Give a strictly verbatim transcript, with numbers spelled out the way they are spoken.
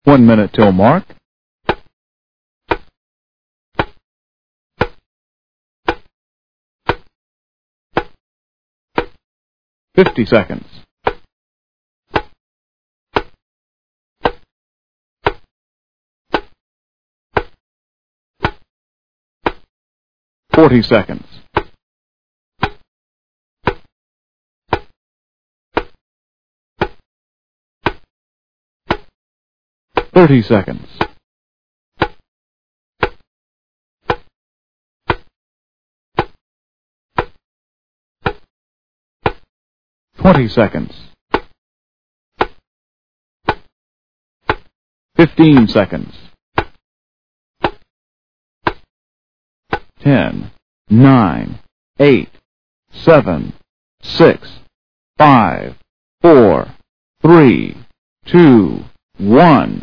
One minute till mark. Fifty seconds. Forty seconds. Thirty seconds. Twenty seconds. Fifteen seconds. Ten, nine, eight, seven, six, five, four, three, two, one.